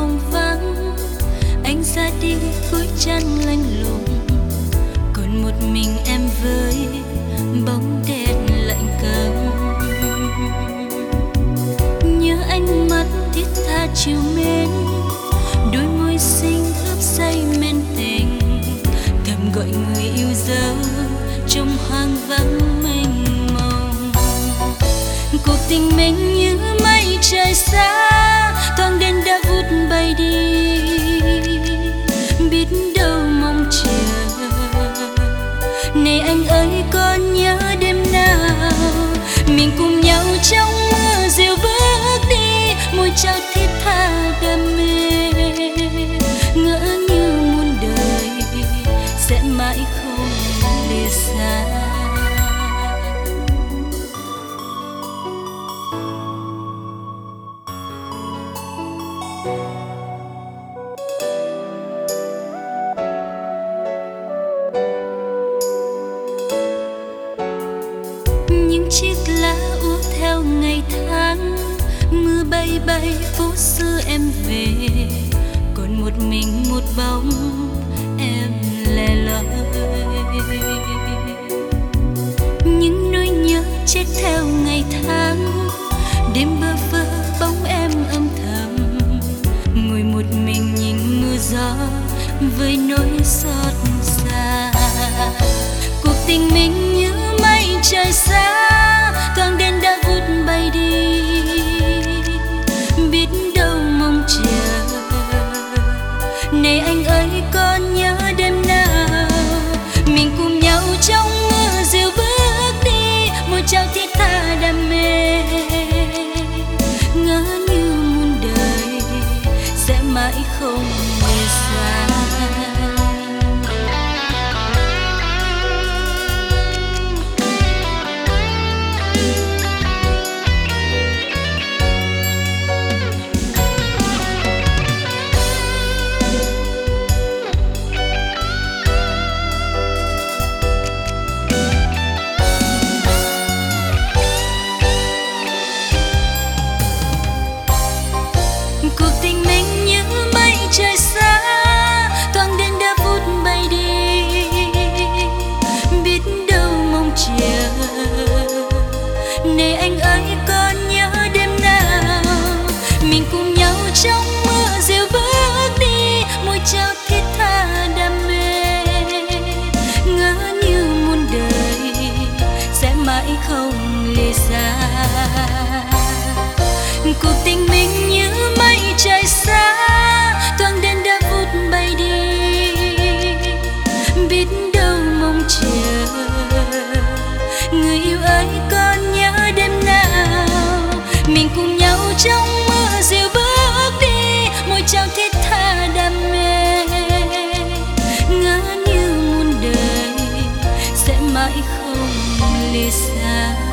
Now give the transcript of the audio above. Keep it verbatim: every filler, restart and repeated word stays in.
không vắng, anh ra đi cuối chân lạnh lùng, còn một mình em với bóng đèn lạnh câm. Nhớ ánh mắt thiết tha chiều mến, đôi môi xinh ướp say men tình, thầm gọi người yêu dấu trong hoang vắng mênh mông. Cuộc tình mình như mây trời xa, thoáng đến đã vút bay đi, biết đâu mong chờ. Này anh ơi con nhớ đêm nào mình cùng nhau trong mưa rêu bước đi, môi trao thiết tha đam mê, ngỡ như muôn đời sẽ mãi không lìa xa. Những chiếc lá úa theo ngày tháng, mưa bay bay phố xưa em về, còn một mình một bóng em lẻ loi. Những nỗi nhớ chết theo ngày tháng, đêm bơ vơ bóng em âm thầm, ngồi một mình nhìn mưa gió với nỗi xót xa. Cuộc tình mình như mây trời xa, thoáng đến đã vút bay đi, biết đâu mong chờ. Này anh ơi con nhớ đêm nào mình cùng nhau trong mưa rêu bước đi, môi trao thiết tha đam mê, ngỡ như muôn đời sẽ mãi không lìa xa. Cuộc tình mình như mây trời xa, thoáng đến đã vút bay đi, biết đâu mong chờ. Này anh ơi con nhớ đêm nào mình cùng nhau trong mưa rêu bước đi, môi trao thiết tha đam mê, ngỡ như muôn đời sẽ mãi không lìa xa. Cuộc tình mình như mây trời xa, thoáng đến đã vút bay đi, biết đâu mong chờ. Người yêu ơi con nhớ đêm nào mình cùng nhau trong mưa rêu bước đi, môi trao thiết tha đam mê, ngỡ như muôn đời sẽ mãi không lìa xa.